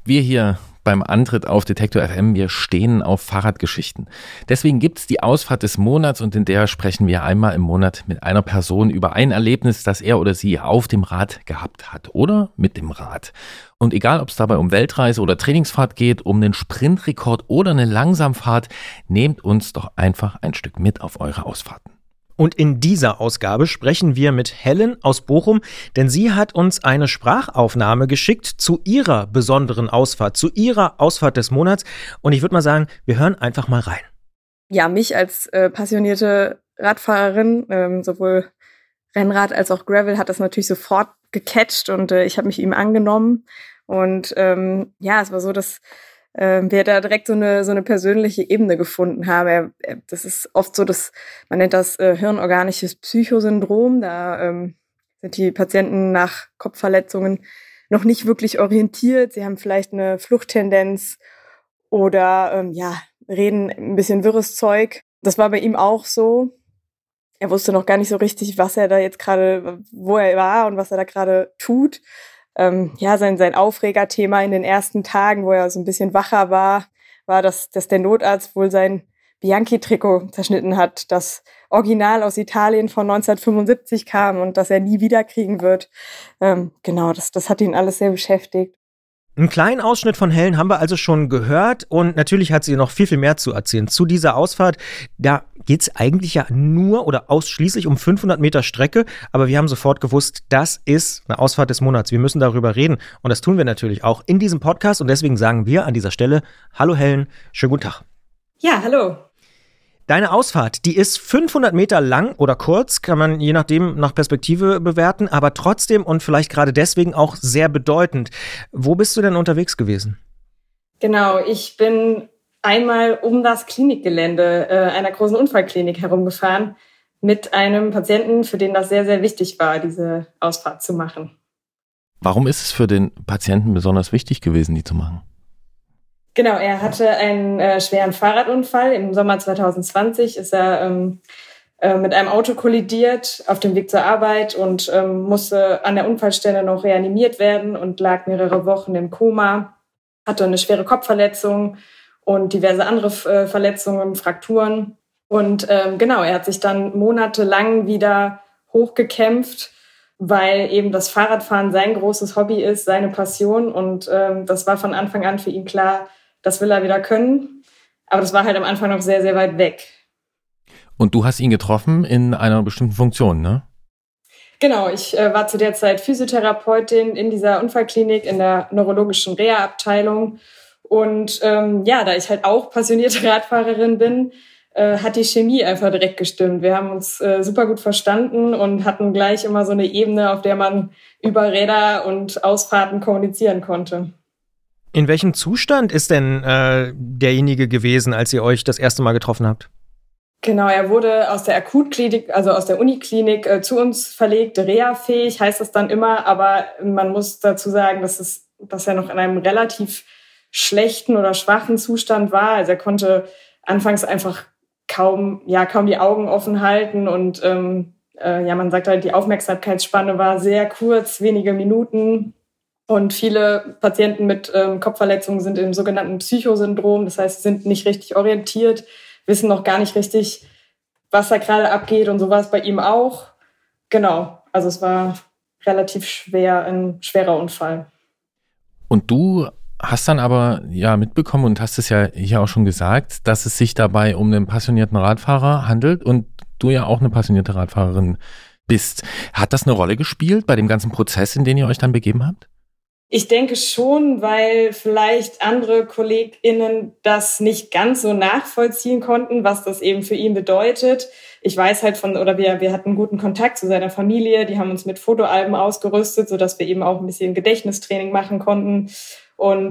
Wir hier beim Antritt auf Detektor FM, wir stehen auf Fahrradgeschichten. Deswegen gibt's die Ausfahrt des Monats und in der sprechen wir einmal im Monat mit einer Person über ein Erlebnis, das er oder sie auf dem Rad gehabt hat oder mit dem Rad. Und egal, ob es dabei um Weltreise oder Trainingsfahrt geht, um einen Sprintrekord oder eine Langsamfahrt, nehmt uns doch einfach ein Stück mit auf eure Ausfahrten. Und in dieser Ausgabe sprechen wir mit Helen aus Bochum, denn sie hat uns eine Sprachaufnahme geschickt zu ihrer besonderen Ausfahrt, zu ihrer Ausfahrt des Monats. Und ich würde mal sagen, wir hören einfach mal rein. Ja, mich als passionierte Radfahrerin, sowohl Rennrad als auch Gravel, hat das natürlich sofort gecatcht und ich habe mich ihm angenommen. Und es war so, dass wir da direkt so eine persönliche Ebene gefunden haben. Das ist oft so, dass man nennt das hirnorganisches Psychosyndrom. Da sind die Patienten nach Kopfverletzungen noch nicht wirklich orientiert. Sie haben vielleicht eine Fluchttendenz oder reden ein bisschen wirres Zeug. Das war bei ihm auch so. Er wusste noch gar nicht so richtig, was er da jetzt gerade, wo er war und was er da gerade tut. Sein Aufregerthema in den ersten Tagen, wo er so ein bisschen wacher war, dass der Notarzt wohl sein Bianchi-Trikot zerschnitten hat, das Original aus Italien von 1975 kam und das er nie wiederkriegen wird. Das hat ihn alles sehr beschäftigt. Einen kleinen Ausschnitt von Helen haben wir also schon gehört und natürlich hat sie noch viel, viel mehr zu erzählen. Zu dieser Ausfahrt, da geht es eigentlich ja nur oder ausschließlich um 500 Meter Strecke, aber wir haben sofort gewusst, das ist eine Ausfahrt des Monats. Wir müssen darüber reden und das tun wir natürlich auch in diesem Podcast und deswegen sagen wir an dieser Stelle, hallo Helen, schönen guten Tag. Ja, hallo. Deine Ausfahrt, die ist 500 Meter lang oder kurz, kann man je nachdem nach Perspektive bewerten, aber trotzdem und vielleicht gerade deswegen auch sehr bedeutend. Wo bist du denn unterwegs gewesen? Genau, ich bin einmal um das Klinikgelände einer großen Unfallklinik herumgefahren mit einem Patienten, für den das sehr, sehr wichtig war, diese Ausfahrt zu machen. Warum ist es für den Patienten besonders wichtig gewesen, die zu machen? Genau, er hatte einen schweren Fahrradunfall. Im Sommer 2020 ist er mit einem Auto kollidiert auf dem Weg zur Arbeit und musste an der Unfallstelle noch reanimiert werden und lag mehrere Wochen im Koma, hatte eine schwere Kopfverletzung und diverse andere Verletzungen, Frakturen. Und er hat sich dann monatelang wieder hochgekämpft, weil eben das Fahrradfahren sein großes Hobby ist, seine Passion. Und das war von Anfang an für ihn klar, das will er wieder können. Aber das war halt am Anfang noch sehr, sehr weit weg. Und du hast ihn getroffen in einer bestimmten Funktion, ne? Genau, ich war zu der Zeit Physiotherapeutin in dieser Unfallklinik in der neurologischen Reha-Abteilung. Und da ich halt auch passionierte Radfahrerin bin, hat die Chemie einfach direkt gestimmt. Wir haben uns super gut verstanden und hatten gleich immer so eine Ebene, auf der man über Räder und Ausfahrten kommunizieren konnte. In welchem Zustand ist denn derjenige gewesen, als ihr euch das erste Mal getroffen habt? Genau, er wurde aus der Akutklinik, also aus der Uniklinik zu uns verlegt, reha-fähig heißt das dann immer, aber man muss dazu sagen, dass er noch in einem relativ schlechten oder schwachen Zustand war. Also er konnte anfangs einfach kaum die Augen offen halten und man sagt halt, die Aufmerksamkeitsspanne war sehr kurz, wenige Minuten. Und viele Patienten mit Kopfverletzungen sind im sogenannten Psychosyndrom. Das heißt, sie sind nicht richtig orientiert, wissen noch gar nicht richtig, was da gerade abgeht. Und so war es bei ihm auch. Genau, also es war relativ ein schwerer Unfall. Und du hast dann aber mitbekommen und hast es ja hier auch schon gesagt, dass es sich dabei um einen passionierten Radfahrer handelt und du ja auch eine passionierte Radfahrerin bist. Hat das eine Rolle gespielt bei dem ganzen Prozess, in den ihr euch dann begeben habt? Ich denke schon, weil vielleicht andere KollegInnen das nicht ganz so nachvollziehen konnten, was das eben für ihn bedeutet. Ich weiß halt wir hatten guten Kontakt zu seiner Familie, die haben uns mit Fotoalben ausgerüstet, sodass wir eben auch ein bisschen Gedächtnistraining machen konnten. Und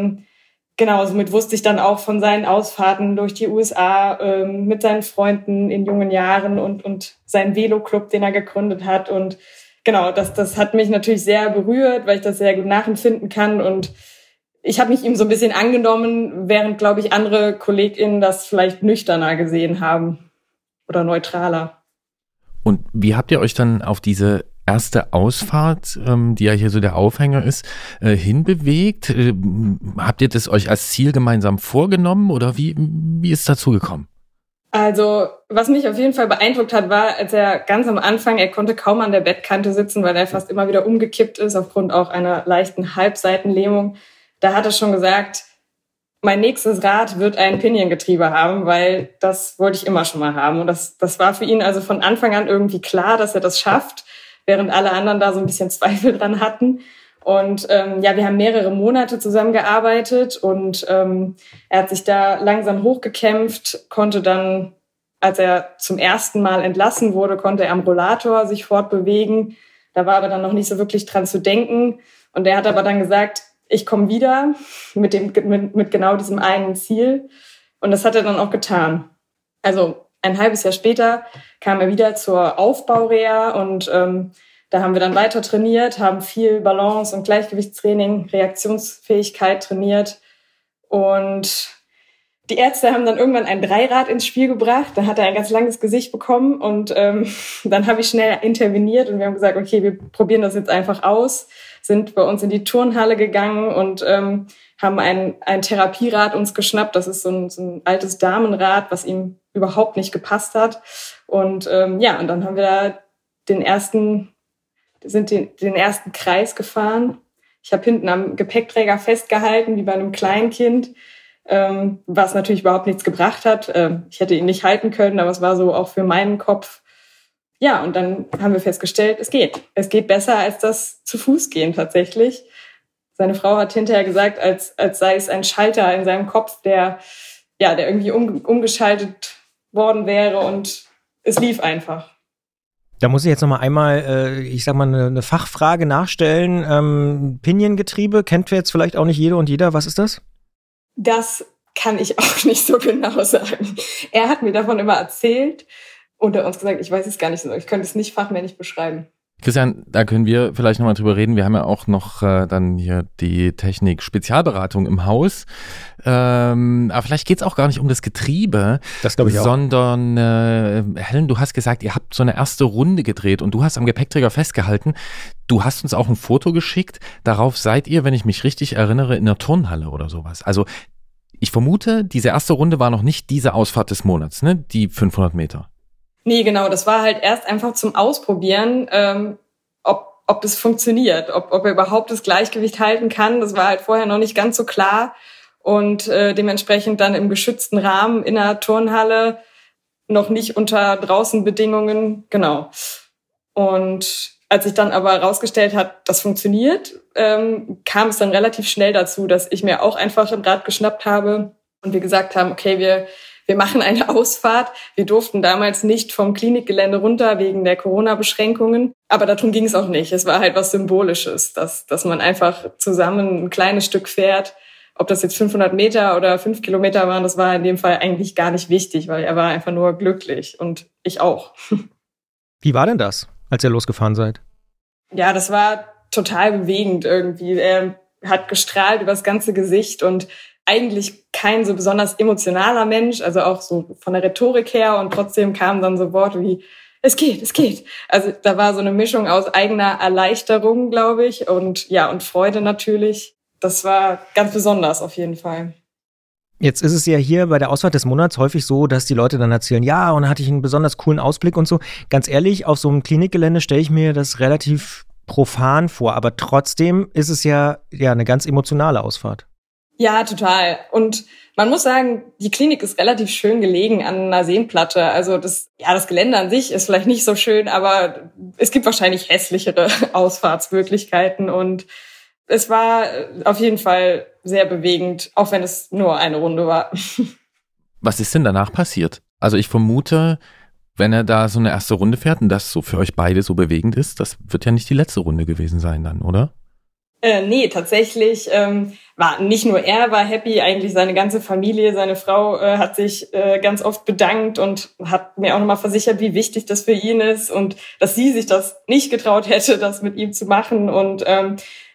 somit wusste ich dann auch von seinen Ausfahrten durch die USA mit seinen Freunden in jungen Jahren und seinen Veloclub, den er gegründet hat. Und genau, das hat mich natürlich sehr berührt, weil ich das sehr gut nachempfinden kann. Und ich habe mich ihm so ein bisschen angenommen, während, glaube ich, andere KollegInnen das vielleicht nüchterner gesehen haben oder neutraler. Und wie habt ihr euch dann auf diese erste Ausfahrt, die ja hier so der Aufhänger ist, hinbewegt? Habt ihr das euch als Ziel gemeinsam vorgenommen oder wie ist es dazu gekommen? Also, was mich auf jeden Fall beeindruckt hat, war, als er ganz am Anfang, er konnte kaum an der Bettkante sitzen, weil er fast immer wieder umgekippt ist, aufgrund auch einer leichten Halbseitenlähmung. Da hat er schon gesagt, mein nächstes Rad wird ein Piniengetriebe haben, weil das wollte ich immer schon mal haben. Und das war für ihn also von Anfang an irgendwie klar, dass er das schafft, während alle anderen da so ein bisschen Zweifel dran hatten. Und wir haben mehrere Monate zusammengearbeitet und er hat sich da langsam hochgekämpft, konnte dann, als er zum ersten Mal entlassen wurde, konnte er am Rollator sich fortbewegen. Da war aber dann noch nicht so wirklich dran zu denken. Und er hat aber dann gesagt, ich komme wieder mit genau diesem einen Ziel. Und das hat er dann auch getan. Also ein halbes Jahr später kam er wieder zur Aufbaureha und da haben wir dann weiter trainiert, haben viel Balance- und Gleichgewichtstraining, Reaktionsfähigkeit trainiert. Und die Ärzte haben dann irgendwann ein Dreirad ins Spiel gebracht. Da hat er ein ganz langes Gesicht bekommen. Und dann habe ich schnell interveniert und wir haben gesagt, okay, wir probieren das jetzt einfach aus. Sind bei uns in die Turnhalle gegangen und haben ein Therapierad uns geschnappt. Das ist so ein altes Damenrad, was ihm überhaupt nicht gepasst hat. Und und dann haben wir da den ersten Kreis gefahren. Ich habe hinten am Gepäckträger festgehalten, wie bei einem Kleinkind, was natürlich überhaupt nichts gebracht hat. Ich hätte ihn nicht halten können, aber es war so auch für meinen Kopf. Ja, und dann haben wir festgestellt, es geht. Es geht besser als das zu Fuß gehen tatsächlich. Seine Frau hat hinterher gesagt, als sei es ein Schalter in seinem Kopf, der irgendwie umgeschaltet worden wäre und es lief einfach. Da muss ich jetzt noch mal einmal, eine Fachfrage nachstellen. Piniengetriebe, kennt jetzt vielleicht auch nicht jede und jeder. Was ist das? Das kann ich auch nicht so genau sagen. Er hat mir davon immer erzählt und uns gesagt, ich weiß es gar nicht so. Ich könnte es nicht fachmännisch beschreiben. Christian, da können wir vielleicht nochmal drüber reden. Wir haben ja auch noch dann hier die Technik-Spezialberatung im Haus. Aber vielleicht geht's auch gar nicht um das Getriebe. Das glaube ich auch. Sondern, Helen, du hast gesagt, ihr habt so eine erste Runde gedreht und du hast am Gepäckträger festgehalten. Du hast uns auch ein Foto geschickt. Darauf seid ihr, wenn ich mich richtig erinnere, in der Turnhalle oder sowas. Also ich vermute, diese erste Runde war noch nicht diese Ausfahrt des Monats, ne? Die 500 Meter. Nee, genau. Das war halt erst einfach zum Ausprobieren, ob es funktioniert, ob er überhaupt das Gleichgewicht halten kann. Das war halt vorher noch nicht ganz so klar. Und dementsprechend dann im geschützten Rahmen in der Turnhalle, noch nicht unter Draußenbedingungen. Genau. Und als sich dann aber herausgestellt hat, das funktioniert, kam es dann relativ schnell dazu, dass ich mir auch einfach ein Rad geschnappt habe und wir gesagt haben, okay, wir machen eine Ausfahrt. Wir durften damals nicht vom Klinikgelände runter wegen der Corona-Beschränkungen. Aber darum ging es auch nicht. Es war halt was Symbolisches, dass man einfach zusammen ein kleines Stück fährt. Ob das jetzt 500 Meter oder 5 Kilometer waren, das war in dem Fall eigentlich gar nicht wichtig, weil er war einfach nur glücklich und ich auch. Wie war denn das, als ihr losgefahren seid? Ja, das war total bewegend irgendwie. Er hat gestrahlt über das ganze Gesicht und eigentlich kein so besonders emotionaler Mensch, also auch so von der Rhetorik her und trotzdem kamen dann so Worte wie, es geht. Also da war so eine Mischung aus eigener Erleichterung, glaube ich, und Freude natürlich. Das war ganz besonders auf jeden Fall. Jetzt ist es ja hier bei der Ausfahrt des Monats häufig so, dass die Leute dann erzählen, ja, und da hatte ich einen besonders coolen Ausblick und so. Ganz ehrlich, auf so einem Klinikgelände stelle ich mir das relativ profan vor, aber trotzdem ist es ja eine ganz emotionale Ausfahrt. Ja, total. Und man muss sagen, die Klinik ist relativ schön gelegen an einer Seenplatte. Also das Gelände an sich ist vielleicht nicht so schön, aber es gibt wahrscheinlich hässlichere Ausfahrtsmöglichkeiten. Und es war auf jeden Fall sehr bewegend, auch wenn es nur eine Runde war. Was ist denn danach passiert? Also ich vermute, wenn er da so eine erste Runde fährt und das so für euch beide so bewegend ist, das wird ja nicht die letzte Runde gewesen sein dann, oder? Nee, tatsächlich war nicht nur er war happy, eigentlich seine ganze Familie, seine Frau hat sich ganz oft bedankt und hat mir auch nochmal versichert, wie wichtig das für ihn ist und dass sie sich das nicht getraut hätte, das mit ihm zu machen. Und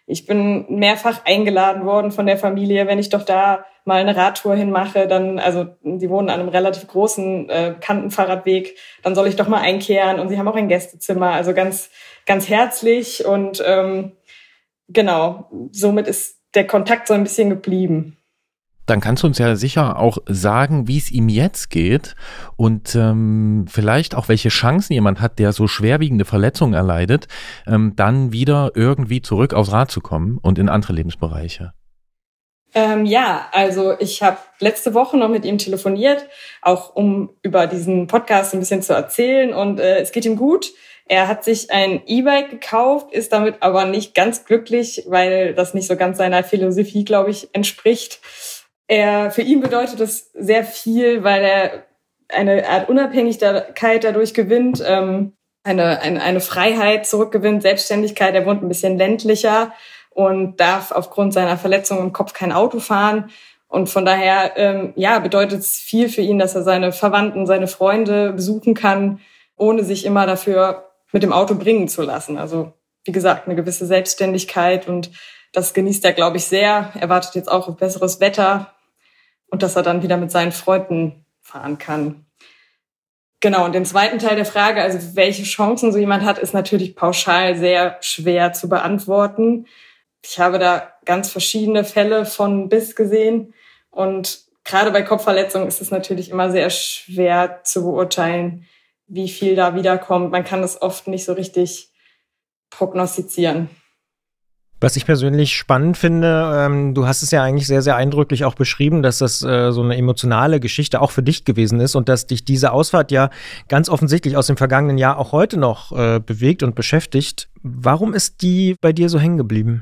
ich bin mehrfach eingeladen worden von der Familie, wenn ich doch da mal eine Radtour hinmache, dann, also die wohnen an einem relativ großen Kantenfahrradweg, dann soll ich doch mal einkehren und sie haben auch ein Gästezimmer, also ganz, ganz herzlich und genau, somit ist der Kontakt so ein bisschen geblieben. Dann kannst du uns ja sicher auch sagen, wie es ihm jetzt geht und vielleicht auch, welche Chancen jemand hat, der so schwerwiegende Verletzungen erleidet, dann wieder irgendwie zurück aufs Rad zu kommen und in andere Lebensbereiche. Ja, also ich habe letzte Woche noch mit ihm telefoniert, auch um über diesen Podcast ein bisschen zu erzählen und es geht ihm gut. Er hat sich ein E-Bike gekauft, ist damit aber nicht ganz glücklich, weil das nicht so ganz seiner Philosophie, glaube ich, entspricht. Für ihn bedeutet das sehr viel, weil er eine Art Unabhängigkeit dadurch gewinnt, eine Freiheit zurückgewinnt, Selbstständigkeit. Er wohnt ein bisschen ländlicher und darf aufgrund seiner Verletzung im Kopf kein Auto fahren. Und von daher bedeutet es viel für ihn, dass er seine Verwandten, seine Freunde besuchen kann, ohne sich immer dafür mit dem Auto bringen zu lassen. Also wie gesagt, eine gewisse Selbstständigkeit und das genießt er, glaube ich, sehr. Er wartet jetzt auch auf besseres Wetter. Und dass er dann wieder mit seinen Freunden fahren kann. Genau, und den zweiten Teil der Frage, also welche Chancen so jemand hat, ist natürlich pauschal sehr schwer zu beantworten. Ich habe da ganz verschiedene Fälle von bis gesehen. Und gerade bei Kopfverletzungen ist es natürlich immer sehr schwer zu beurteilen, wie viel da wiederkommt. Man kann das oft nicht so richtig prognostizieren. Was ich persönlich spannend finde, du hast es ja eigentlich sehr, sehr eindrücklich auch beschrieben, dass das so eine emotionale Geschichte auch für dich gewesen ist und dass dich diese Ausfahrt ja ganz offensichtlich aus dem vergangenen Jahr auch heute noch bewegt und beschäftigt. Warum ist die bei dir so hängen geblieben?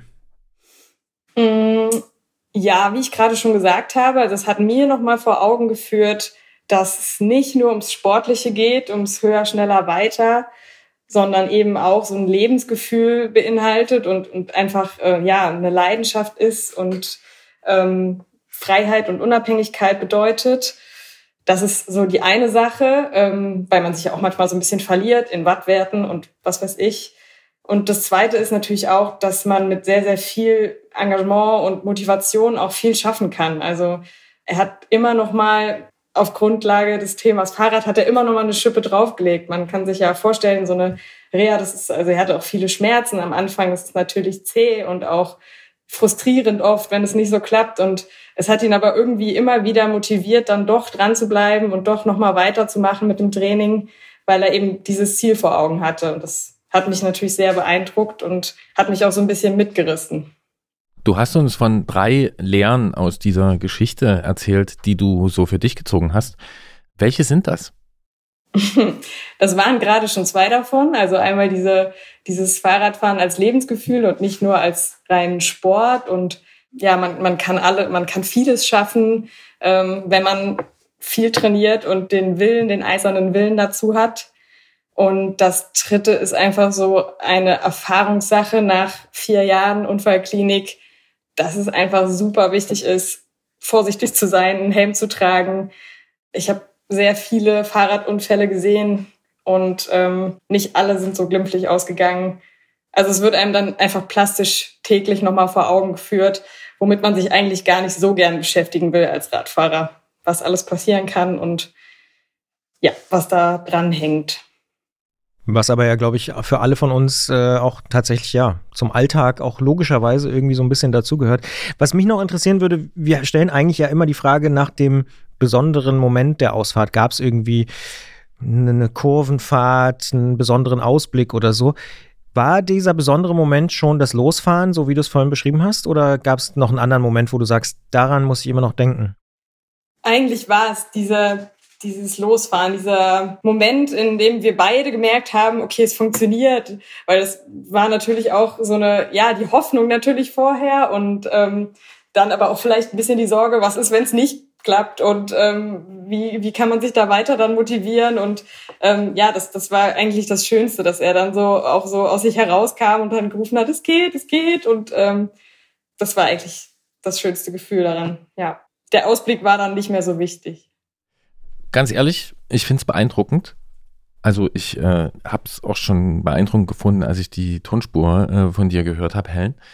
Ja, wie ich gerade schon gesagt habe, das hat mir nochmal vor Augen geführt, dass es nicht nur ums Sportliche geht, ums Höher, Schneller, Weiter, sondern eben auch so ein Lebensgefühl beinhaltet und einfach eine Leidenschaft ist und Freiheit und Unabhängigkeit bedeutet. Das ist so die eine Sache, weil man sich ja auch manchmal so ein bisschen verliert in Wattwerten und was weiß ich. Und das Zweite ist natürlich auch, dass man mit sehr, sehr viel Engagement und Motivation auch viel schaffen kann. Also er hat immer noch mal auf Grundlage des Themas Fahrrad hat er immer noch mal eine Schippe draufgelegt. Man kann sich ja vorstellen, so eine Reha, also er hatte auch viele Schmerzen am Anfang. Das ist natürlich zäh und auch frustrierend oft, wenn es nicht so klappt. Und es hat ihn aber irgendwie immer wieder motiviert, dann doch dran zu bleiben und doch noch mal weiterzumachen mit dem Training, weil er eben dieses Ziel vor Augen hatte. Und das hat mich natürlich sehr beeindruckt und hat mich auch so ein bisschen mitgerissen. Du hast uns von 3 Lehren aus dieser Geschichte erzählt, die du so für dich gezogen hast. Welche sind das? Das waren gerade schon 2 davon. Also einmal dieses Fahrradfahren als Lebensgefühl und nicht nur als reinen Sport. Und ja, man kann vieles schaffen, wenn man viel trainiert und den eisernen Willen dazu hat. Und das Dritte ist einfach so eine Erfahrungssache nach 4 Jahren Unfallklinik, dass es einfach super wichtig ist, vorsichtig zu sein, einen Helm zu tragen. Ich habe sehr viele Fahrradunfälle gesehen und nicht alle sind so glimpflich ausgegangen. Also es wird einem dann einfach plastisch täglich nochmal vor Augen geführt, womit man sich eigentlich gar nicht so gern beschäftigen will als Radfahrer, was alles passieren kann und ja, was da dran hängt. Was aber ja, glaube ich, für alle von uns auch tatsächlich ja zum Alltag auch logischerweise irgendwie so ein bisschen dazugehört. Was mich noch interessieren würde, wir stellen eigentlich ja immer die Frage nach dem besonderen Moment der Ausfahrt. Gab es irgendwie eine Kurvenfahrt, einen besonderen Ausblick oder so? War dieser besondere Moment schon das Losfahren, so wie du es vorhin beschrieben hast? Oder gab es noch einen anderen Moment, wo du sagst, daran muss ich immer noch denken? Eigentlich war es dieses Losfahren, dieser Moment, in dem wir beide gemerkt haben, okay, es funktioniert, weil das war natürlich auch so die Hoffnung natürlich vorher und dann aber auch vielleicht ein bisschen die Sorge, was ist, wenn es nicht klappt und wie kann man sich da weiter dann motivieren und das war eigentlich das Schönste, dass er dann so auch so aus sich herauskam und dann gerufen hat, es geht und das war eigentlich das schönste Gefühl daran, ja. Der Ausblick war dann nicht mehr so wichtig. Ganz ehrlich, ich finde es beeindruckend. Also ich habe es auch schon beeindruckend gefunden, als ich die Tonspur von dir gehört habe, Helen.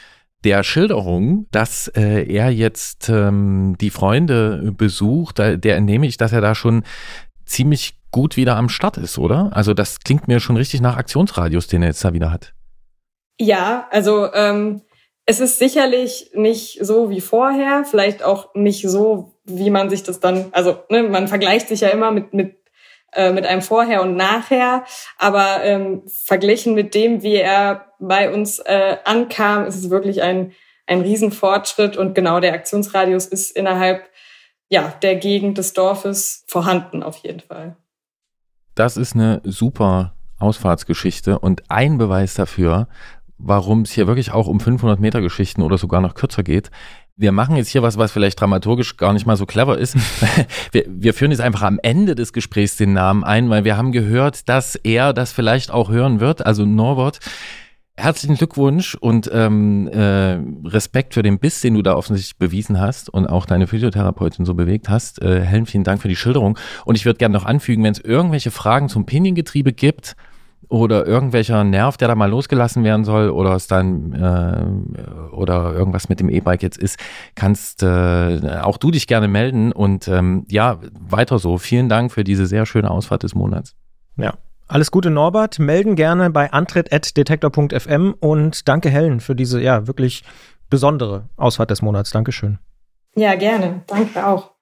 der Schilderung, dass er jetzt die Freunde besucht, der entnehme ich, dass er da schon ziemlich gut wieder am Start ist, oder? Also das klingt mir schon richtig nach Aktionsradius, den er jetzt da wieder hat. Ja, also es ist sicherlich nicht so wie vorher, vielleicht auch nicht so, wie man sich das dann, also ne, man vergleicht sich ja immer mit einem Vorher und Nachher, aber verglichen mit dem, wie er bei uns ankam, ist es wirklich ein Riesenfortschritt und genau der Aktionsradius ist innerhalb der Gegend des Dorfes vorhanden auf jeden Fall. Das ist eine super Ausfahrtsgeschichte und ein Beweis dafür, warum es hier wirklich auch um 500 Meter Geschichten oder sogar noch kürzer geht. Wir machen jetzt hier was vielleicht dramaturgisch gar nicht mal so clever ist. Wir führen jetzt einfach am Ende des Gesprächs den Namen ein, weil wir haben gehört, dass er das vielleicht auch hören wird, also Norbert. Herzlichen Glückwunsch und Respekt für den Biss, den du da offensichtlich bewiesen hast und auch deine Physiotherapeutin so bewegt hast. Helen, vielen Dank für die Schilderung. Und ich würde gerne noch anfügen, wenn es irgendwelche Fragen zum Piniengetriebe gibt oder irgendwelcher Nerv, der da mal losgelassen werden soll oder es dann oder irgendwas mit dem E-Bike jetzt ist, kannst auch du dich gerne melden und weiter so. Vielen Dank für diese sehr schöne Ausfahrt des Monats. Ja. Alles Gute, Norbert. Melden gerne bei antritt@detektor.fm und danke, Helen, für diese wirklich besondere Ausfahrt des Monats. Dankeschön. Ja, gerne. Danke auch.